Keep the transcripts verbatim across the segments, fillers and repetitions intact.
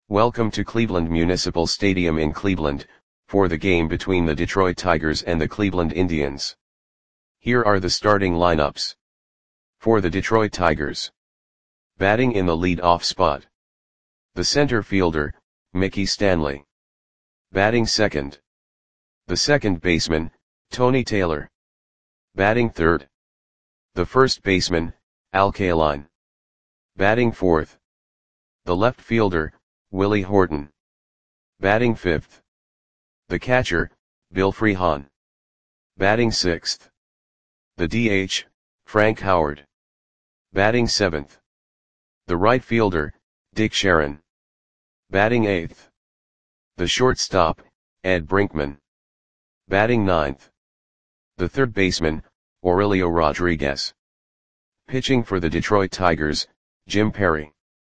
Welcome to Cleveland Municipal Stadium in Cleveland, for the game between the Detroit Tigers and the Cleveland Indians. Here are the starting lineups. For the Detroit Tigers. Batting in the lead-off spot. The center fielder, Mickey Stanley. Batting second. The second baseman, Tony Taylor. Batting third. The first baseman, Al Kaline. Batting fourth. The left fielder, Willie Horton. Batting fifth. The catcher, Bill Freehan. Batting sixth. The D H, Frank Howard. Batting seventh. The right fielder, Dick Sharon. Batting eighth. The shortstop, Ed Brinkman. Batting ninth. The third baseman, Aurelio Rodriguez. Pitching for the Detroit Tigers, Jim Perry.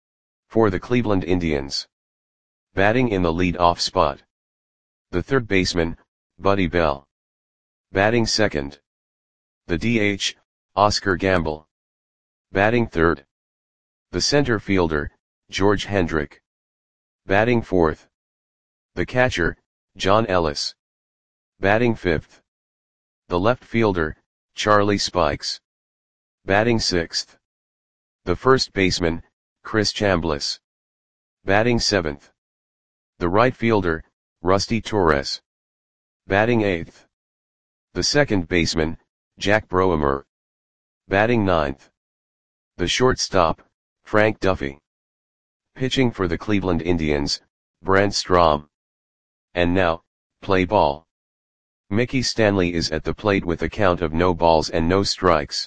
For the Cleveland Indians. Batting in the lead-off spot. The third baseman, Buddy Bell. Batting second. The D H, Oscar Gamble. Batting third. The center fielder, George Hendrick. Batting fourth. The catcher, John Ellis. Batting fifth. The left fielder, Charlie Spikes. Batting sixth. The first baseman, Chris Chambliss. Batting seventh. The right fielder, Rusty Torres. Batting eighth. The second baseman, Jack Broemer. Batting ninth. The shortstop, Frank Duffy. Pitching for the Cleveland Indians, Brent Strom. And now, play ball. Mickey Stanley is at the plate with a count of no balls and no strikes.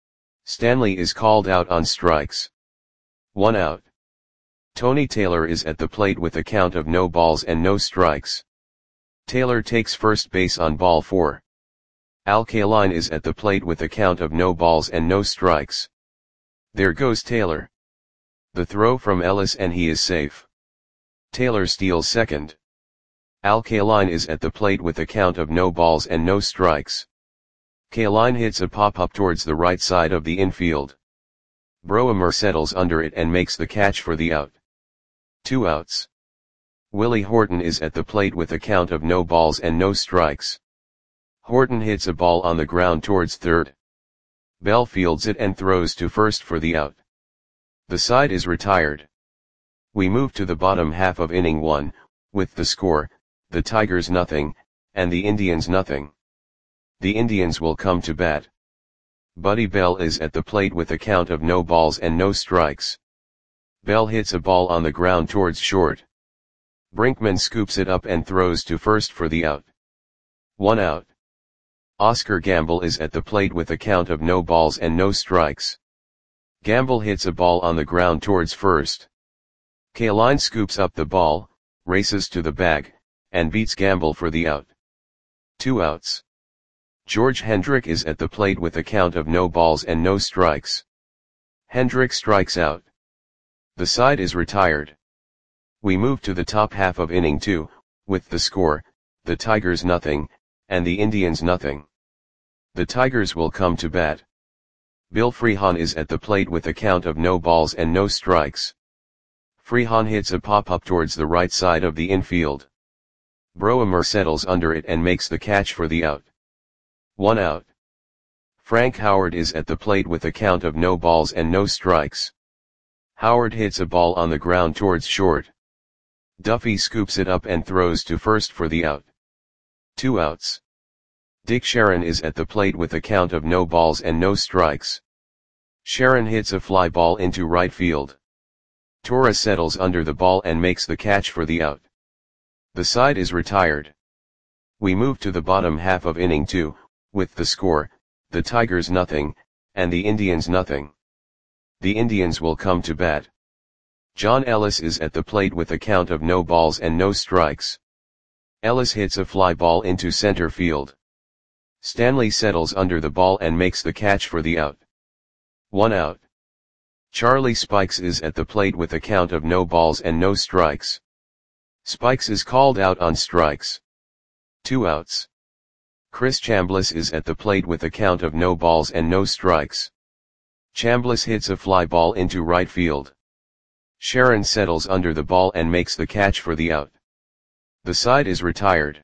Stanley is called out on strikes. One out. Tony Taylor is at the plate with a count of no balls and no strikes. Taylor takes first base on ball four. Al Kaline is at the plate with a count of no balls and no strikes. There goes Taylor. The throw from Ellis and he is safe. Taylor steals second. Al Kaline is at the plate with a count of no balls and no strikes. Kaline hits a pop-up towards the right side of the infield. Broemer settles under it and makes the catch for the out. Two outs. Willie Horton is at the plate with a count of no balls and no strikes. Horton hits a ball on the ground towards third. Bell fields it and throws to first for the out. The side is retired. We move to the bottom half of inning one, with the score, the Tigers nothing, and the Indians nothing. The Indians will come to bat. Buddy Bell is at the plate with a count of no balls and no strikes. Bell hits a ball on the ground towards short. Brinkman scoops it up and throws to first for the out. One out. Oscar Gamble is at the plate with a count of no balls and no strikes. Gamble hits a ball on the ground towards first. Kaline scoops up the ball, races to the bag, and beats Gamble for the out. Two outs. George Hendrick is at the plate with a count of no balls and no strikes. Hendrick strikes out. The side is retired. We move to the top half of inning two, with the score, the Tigers nothing, and the Indians nothing. The Tigers will come to bat. Bill Freehan is at the plate with a count of no balls and no strikes. Freehan hits a pop-up towards the right side of the infield. Broemer settles under it and makes the catch for the out. One out. Frank Howard is at the plate with a count of no balls and no strikes. Howard hits a ball on the ground towards short. Duffy scoops it up and throws to first for the out. Two outs. Dick Sharon is at the plate with a count of no balls and no strikes. Sharon hits a fly ball into right field. Torres settles under the ball and makes the catch for the out. The side is retired. We move to the bottom half of inning two, with the score, the Tigers nothing, and the Indians nothing. The Indians will come to bat. John Ellis is at the plate with a count of no balls and no strikes. Ellis hits a fly ball into center field. Stanley settles under the ball and makes the catch for the out. One out. Charlie Spikes is at the plate with a count of no balls and no strikes. Spikes is called out on strikes. Two outs. Chris Chambliss is at the plate with a count of no balls and no strikes. Chambliss hits a fly ball into right field. Sharon settles under the ball and makes the catch for the out. The side is retired.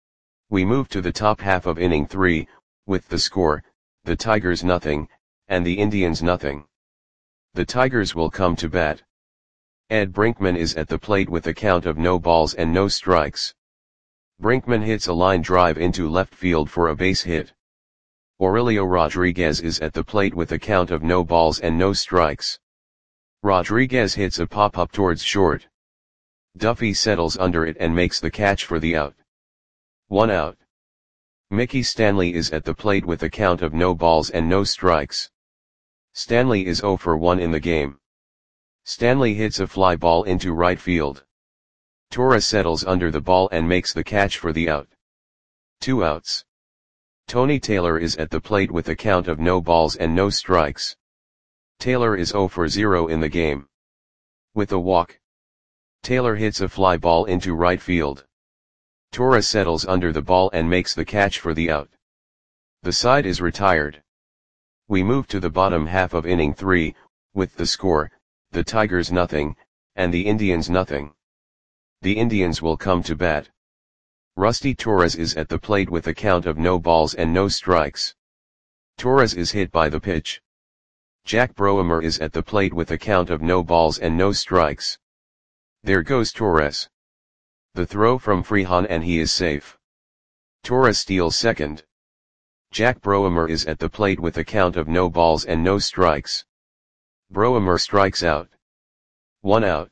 We move to the top half of inning three, with the score, the Tigers nothing, and the Indians nothing. The Tigers will come to bat. Ed Brinkman is at the plate with a count of no balls and no strikes. Brinkman hits a line drive into left field for a base hit. Aurelio Rodriguez is at the plate with a count of no balls and no strikes. Rodriguez hits a pop-up towards short. Duffy settles under it and makes the catch for the out. One out. Mickey Stanley is at the plate with a count of no balls and no strikes. Stanley is oh for one in the game. Stanley hits a fly ball into right field. Torres settles under the ball and makes the catch for the out. Two outs. Tony Taylor is at the plate with a count of no balls and no strikes. Taylor is oh for zero in the game. With a walk, Taylor hits a fly ball into right field. Torres settles under the ball and makes the catch for the out. The side is retired. We move to the bottom half of inning three, with the score, the Tigers nothing, and the Indians nothing. The Indians will come to bat. Rusty Torres is at the plate with a count of no balls and no strikes. Torres is hit by the pitch. Jack Broemer is at the plate with a count of no balls and no strikes. There goes Torres. The throw from Freehan and he is safe. Torres steals second. Jack Broemer is at the plate with a count of no balls and no strikes. Broemer strikes out. One out.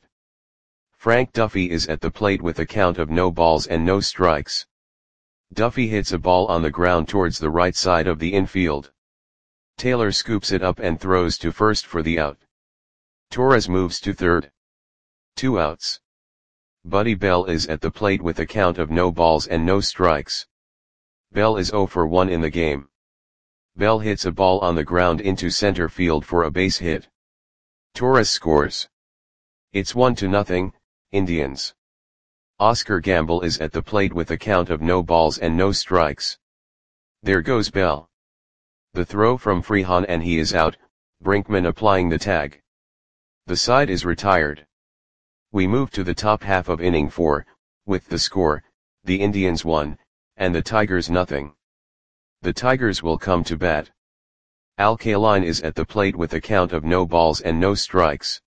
Frank Duffy is at the plate with a count of no balls and no strikes. Duffy hits a ball on the ground towards the right side of the infield. Taylor scoops it up and throws to first for the out. Torres moves to third. Two outs. Buddy Bell is at the plate with a count of no balls and no strikes. Bell is oh for one in the game. Bell hits a ball on the ground into center field for a base hit. Torres scores. It's one to nothing, Indians. Oscar Gamble is at the plate with a count of no balls and no strikes. There goes Bell. The throw from Freehan and he is out, Brinkman applying the tag. The side is retired. We move to the top half of inning four, with the score, the Indians one, and the Tigers nothing. The Tigers will come to bat. Al Kaline is at the plate with a count of no balls and no strikes.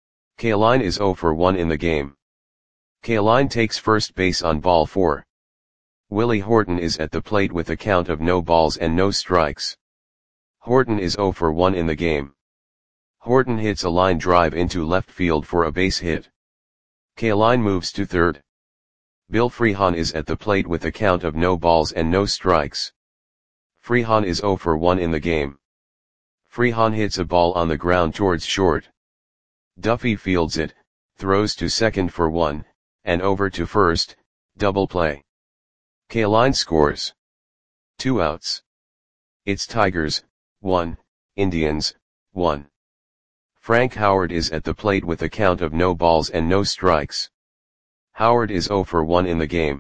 Kaline is oh for one in the game. Kaline takes first base on ball four. Willie Horton is at the plate with a count of no balls and no strikes. Horton is oh for one in the game. Horton hits a line drive into left field for a base hit. Kaline moves to third. Bill Freehan is at the plate with a count of no balls and no strikes. Freehan is oh for one in the game. Freehan hits a ball on the ground towards short. Duffy fields it, throws to second for one, and over to first, double play. Kaline scores. Two outs. It's Tigers, one, Indians, one. Frank Howard is at the plate with a count of no balls and no strikes. Howard is oh for one in the game.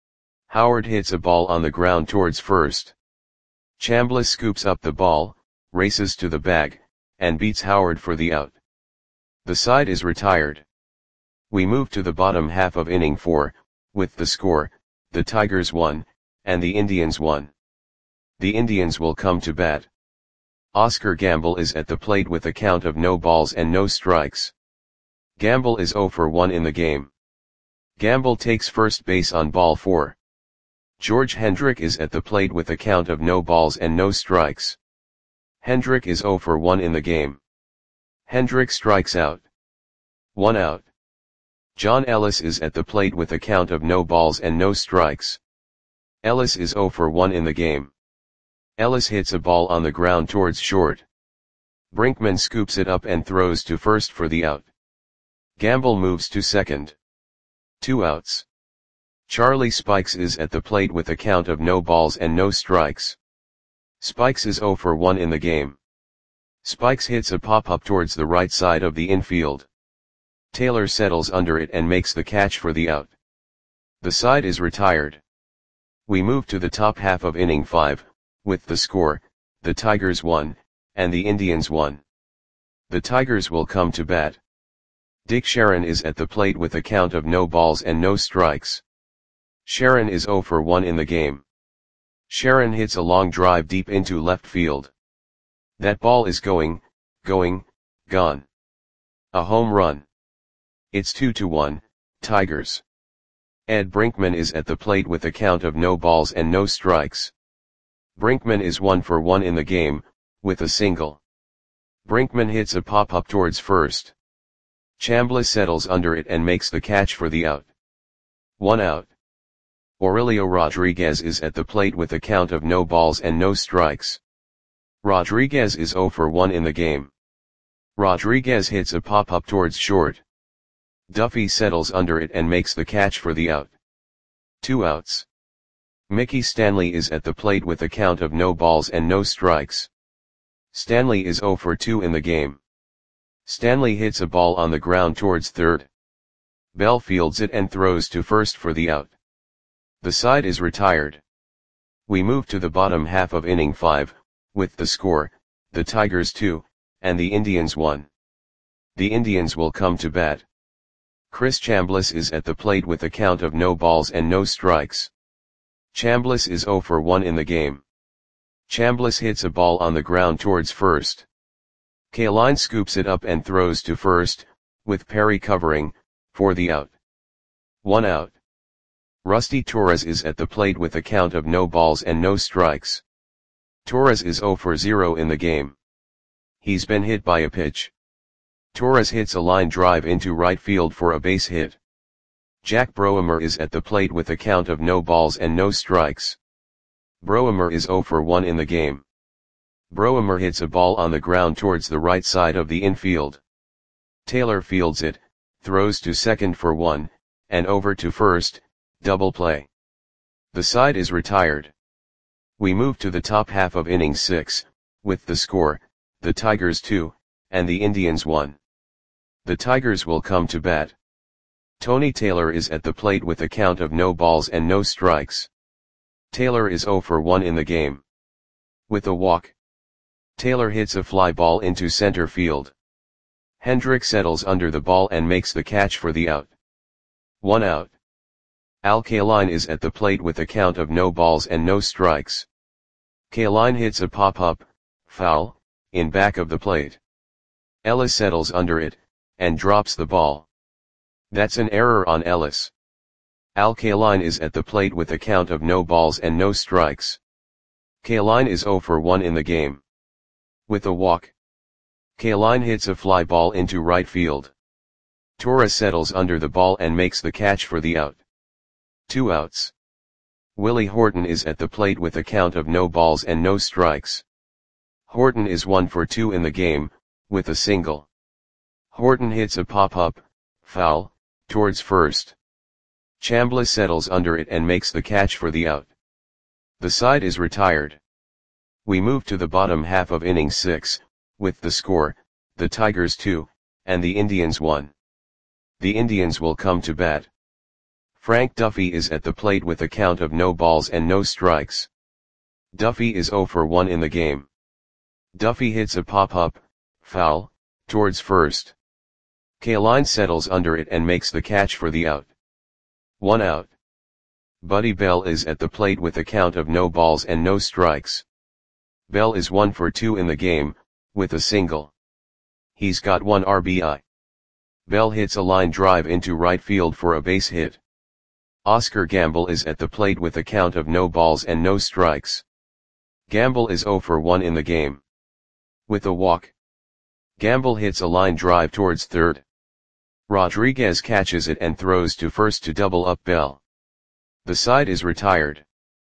Howard hits a ball on the ground towards first. Chambliss scoops up the ball, races to the bag, and beats Howard for the out. The side is retired. We move to the bottom half of inning four, with the score, the Tigers one, and the Indians one. The Indians will come to bat. Oscar Gamble is at the plate with a count of no balls and no strikes. Gamble is oh for one in the game. Gamble takes first base on ball four. George Hendrick is at the plate with a count of no balls and no strikes. Hendrick is oh for one in the game. Hendrick strikes out. One out. John Ellis is at the plate with a count of no balls and no strikes. Ellis is oh for one in the game. Ellis hits a ball on the ground towards short. Brinkman scoops it up and throws to first for the out. Gamble moves to second. Two outs. Charlie Spikes is at the plate with a count of no balls and no strikes. Spikes is oh for one in the game. Spikes hits a pop-up towards the right side of the infield. Taylor settles under it and makes the catch for the out. The side is retired. We move to the top half of inning five, with the score, the Tigers one, and the Indians one. The Tigers will come to bat. Dick Sharon is at the plate with a count of no balls and no strikes. Sharon is zero for one in the game. Sharon hits a long drive deep into left field. That ball is going, going, gone. A home run. It's two to one, Tigers. Ed Brinkman is at the plate with a count of no balls and no strikes. Brinkman is one for one in the game, with a single. Brinkman hits a pop-up towards first. Chambliss settles under it and makes the catch for the out. One out. Aurelio Rodriguez is at the plate with a count of no balls and no strikes. Rodriguez is zero for one in the game. Rodriguez hits a pop-up towards short. Duffy settles under it and makes the catch for the out. Two outs. Mickey Stanley is at the plate with a count of no balls and no strikes. Stanley is zero for two in the game. Stanley hits a ball on the ground towards third. Bell fields it and throws to first for the out. The side is retired. We move to the bottom half of inning five, with the score, the Tigers two, and the Indians one. The Indians will come to bat. Chris Chambliss is at the plate with a count of no balls and no strikes. Chambliss is zero for one in the game. Chambliss hits a ball on the ground towards first. Kaline scoops it up and throws to first, with Perry covering, for the out. One out. Rusty Torres is at the plate with a count of no balls and no strikes. Torres is zero for zero in the game. He's been hit by a pitch. Torres hits a line drive into right field for a base hit. Jack Broemer is at the plate with a count of no balls and no strikes. Broemer is zero for one in the game. Broemer hits a ball on the ground towards the right side of the infield. Taylor fields it, throws to second for one, and over to first, double play. The side is retired. We move to the top half of inning six, with the score, the Tigers two, and the Indians one. The Tigers will come to bat. Tony Taylor is at the plate with a count of no balls and no strikes. Taylor is zero for one in the game. With a walk. Taylor hits a fly ball into center field. Hendrick settles under the ball and makes the catch for the out. One out. Al Kaline is at the plate with a count of no balls and no strikes. Kaline hits a pop-up, foul, in back of the plate. Ellis settles under it, and drops the ball. That's an error on Ellis. Al Kaline is at the plate with a count of no balls and no strikes. Kaline is zero for one in the game. With a walk. Kaline hits a fly ball into right field. Torres settles under the ball and makes the catch for the out. Two outs. Willie Horton is at the plate with a count of no balls and no strikes. Horton is one for two in the game, with a single. Horton hits a pop-up, foul, towards first. Chambliss settles under it and makes the catch for the out. The side is retired. We move to the bottom half of inning six, with the score, the Tigers two, and the Indians one. The Indians will come to bat. Frank Duffy is at the plate with a count of no balls and no strikes. Duffy is zero for one in the game. Duffy hits a pop-up, foul, towards first. Kaline settles under it and makes the catch for the out. One out. Buddy Bell is at the plate with a count of no balls and no strikes. Bell is one for two in the game, with a single. He's got one R B I. Bell hits a line drive into right field for a base hit. Oscar Gamble is at the plate with a count of no balls and no strikes. Gamble is zero for one in the game. With a walk. Gamble hits a line drive towards third. Rodriguez catches it and throws to first to double up Bell. The side is retired.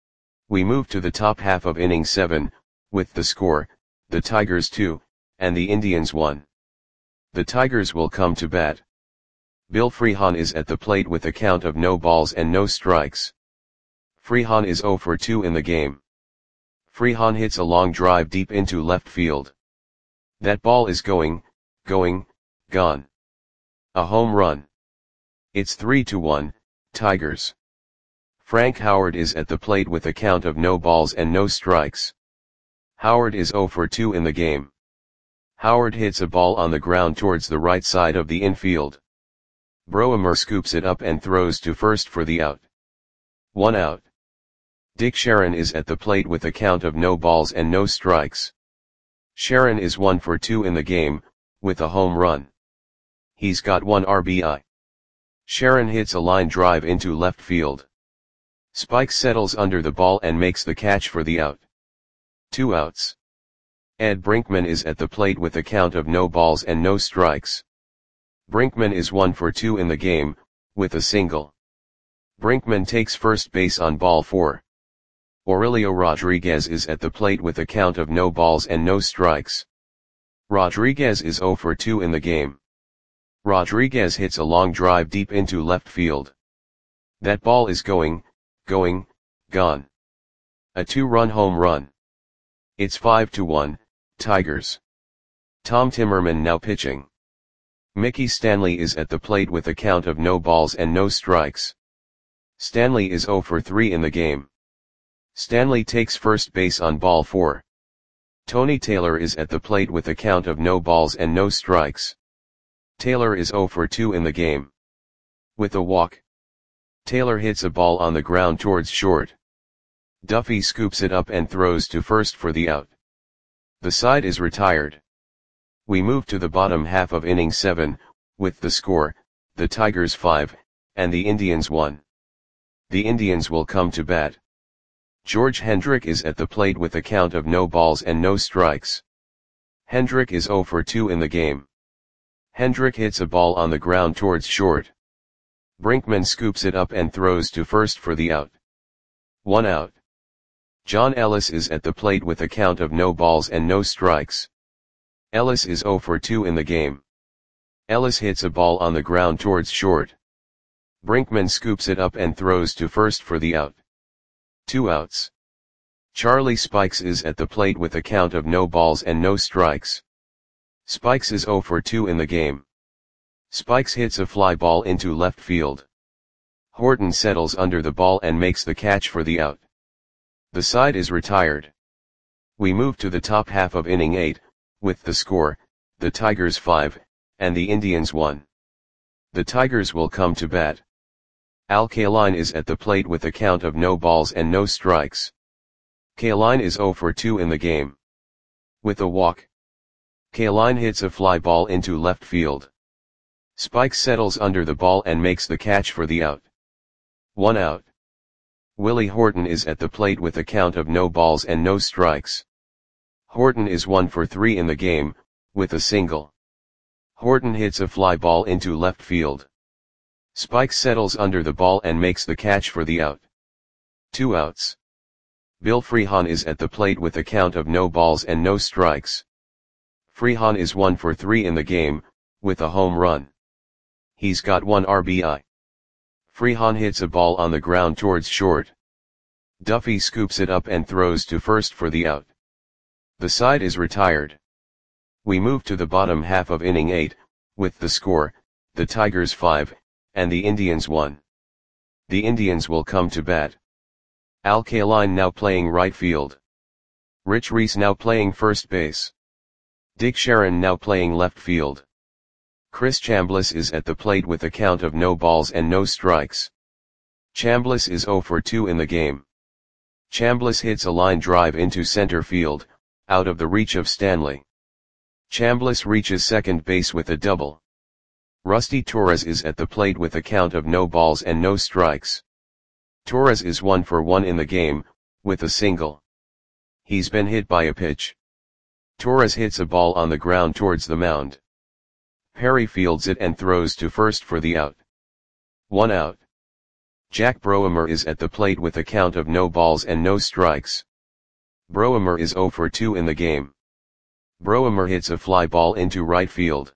We move to the top half of inning seven, with the score, the Tigers two, and the Indians one. The Tigers will come to bat. Bill Freehan is at the plate with a count of no balls and no strikes. Freehan is zero for two in the game. Freehan hits a long drive deep into left field. That ball is going, going, gone. A home run. It's three to one, Tigers. Frank Howard is at the plate with a count of no balls and no strikes. Howard is zero for two in the game. Howard hits a ball on the ground towards the right side of the infield. Broemer scoops it up and throws to first for the out. One out. Dick Sharon is at the plate with a count of no balls and no strikes. Sharon is one for two in the game, with a home run. He's got one R B I. Sharon hits a line drive into left field. Spikes settles under the ball and makes the catch for the out. Two outs. Ed Brinkman is at the plate with a count of no balls and no strikes. Brinkman is one for two in the game, with a single. Brinkman takes first base on ball four. Aurelio Rodriguez is at the plate with a count of no balls and no strikes. Rodriguez is zero for two in the game. Rodriguez hits a long drive deep into left field. That ball is going, going, gone. A two-run home run. It's five to one, Tigers. Tom Timmerman now pitching. Mickey Stanley is at the plate with a count of no balls and no strikes. Stanley is zero for three in the game. Stanley takes first base on ball four. Tony Taylor is at the plate with a count of no balls and no strikes. Taylor is zero for two in the game. With a walk. Taylor hits a ball on the ground towards short. Duffy scoops it up and throws to first for the out. The side is retired. We move to the bottom half of inning seven, with the score, the Tigers five, and the Indians one. The Indians will come to bat. George Hendrick is at the plate with a count of no balls and no strikes. Hendrick is zero for two in the game. Hendrick hits a ball on the ground towards short. Brinkman scoops it up and throws to first for the out. One out. John Ellis is at the plate with a count of no balls and no strikes. Ellis is zero for two in the game. Ellis hits a ball on the ground towards short. Brinkman scoops it up and throws to first for the out. Two outs. Charlie Spikes is at the plate with a count of no balls and no strikes. Spikes is zero for two in the game. Spikes hits a fly ball into left field. Horton settles under the ball and makes the catch for the out. The side is retired. We move to the top half of inning eight, with the score, the Tigers five, and the Indians one. The Tigers will come to bat. Al Kaline is at the plate with a count of no balls and no strikes. Kaline is zero for two in the game. With a walk. Kaline hits a fly ball into left field. Spikes settles under the ball and makes the catch for the out. One out. Willie Horton is at the plate with a count of no balls and no strikes. Horton is one for three in the game, with a single. Horton hits a fly ball into left field. Spikes settles under the ball and makes the catch for the out. Two outs. Bill Freehan is at the plate with a count of no balls and no strikes. Freehan is one for three in the game, with a home run. He's got one R B I. Freehan hits a ball on the ground towards short. Duffy scoops it up and throws to first for the out. The side is retired. We move to the bottom half of inning eight, with the score, the Tigers five, and the Indians one. The Indians will come to bat. Al Kaline now playing right field. Rich Reese now playing first base. Dick Sharon now playing left field. Chris Chambliss is at the plate with a count of no balls and no strikes. Chambliss is zero for two in the game. Chambliss hits a line drive into center field, out of the reach of Stanley. Chambliss reaches second base with a double. Rusty Torres is at the plate with a count of no balls and no strikes. Torres is one for one in the game, with a single. He's been hit by a pitch. Torres hits a ball on the ground towards the mound. Perry fields it and throws to first for the out. One out. Jack Broemer is at the plate with a count of no balls and no strikes. Broemer is zero for two in the game. Broemer hits a fly ball into right field.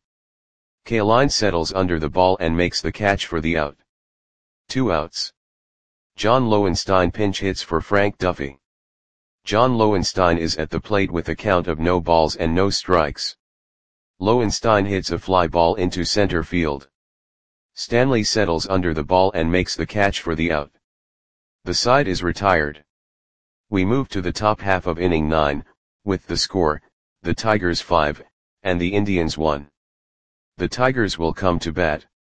Kaline settles under the ball and makes the catch for the out. Two outs. John Lowenstein pinch hits for Frank Duffy. John Lowenstein is at the plate with a count of no balls and no strikes. Lowenstein hits a fly ball into center field. Stanley settles under the ball and makes the catch for the out. The side is retired. We move to the top half of inning nine, with the score, the Tigers five, and the Indians one. The Tigers will come to bat.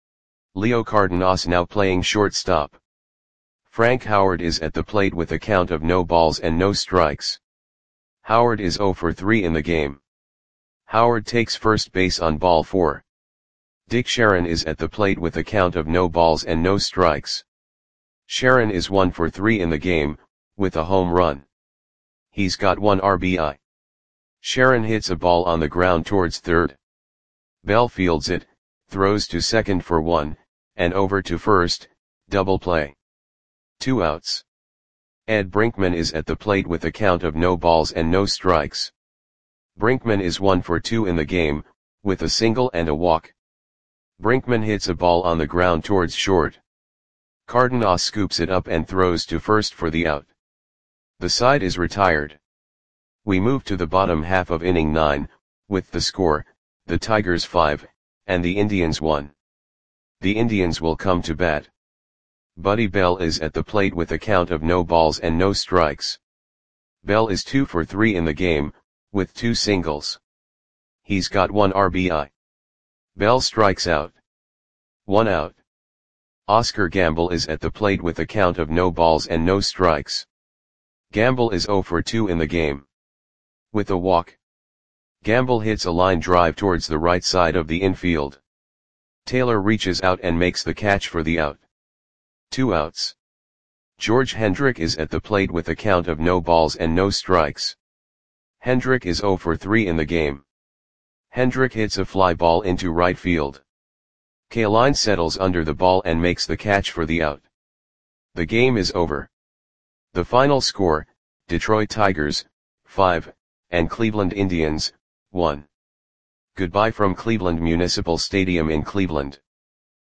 Leo Cardenas now playing shortstop. Frank Howard is at the plate with a count of no balls and no strikes. Howard is zero for three in the game. Howard takes first base on ball four. Dick Sharon is at the plate with a count of no balls and no strikes. Sharon is one for three in the game, with a home run. He's got one R B I. Sharon hits a ball on the ground towards third. Bell fields it, throws to second for one, and over to first, double play. Two outs. Ed Brinkman is at the plate with a count of no balls and no strikes. Brinkman is one for two in the game, with a single and a walk. Brinkman hits a ball on the ground towards short. Cardenas scoops it up and throws to first for the out. The side is retired. We move to the bottom half of inning nine, with the score, the Tigers five, and the Indians one. The Indians will come to bat. Buddy Bell is at the plate with a count of no balls and no strikes. Bell is two for three in the game, with two singles. He's got one R B I. Bell strikes out. One out. Oscar Gamble is at the plate with a count of no balls and no strikes. Gamble is zero for two in the game. With a walk. Gamble hits a line drive towards the right side of the infield. Taylor reaches out and makes the catch for the out. Two outs. George Hendrick is at the plate with a count of no balls and no strikes. Hendrick is zero for three in the game. Hendrick hits a fly ball into right field. Kaline settles under the ball and makes the catch for the out. The game is over. The final score, Detroit Tigers, five, and Cleveland Indians, one. Goodbye from Cleveland Municipal Stadium in Cleveland.